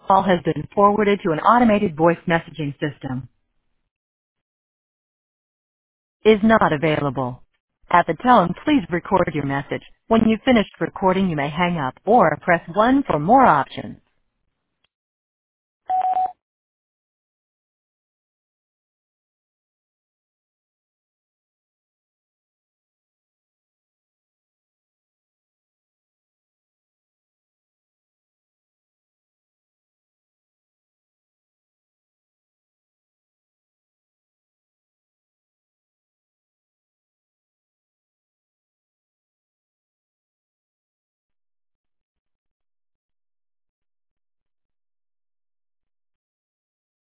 call has been forwarded to an automated voice messaging system. Is not available. At the tone, please record your message. When you've finished recording, you may hang up or press 1 for more options.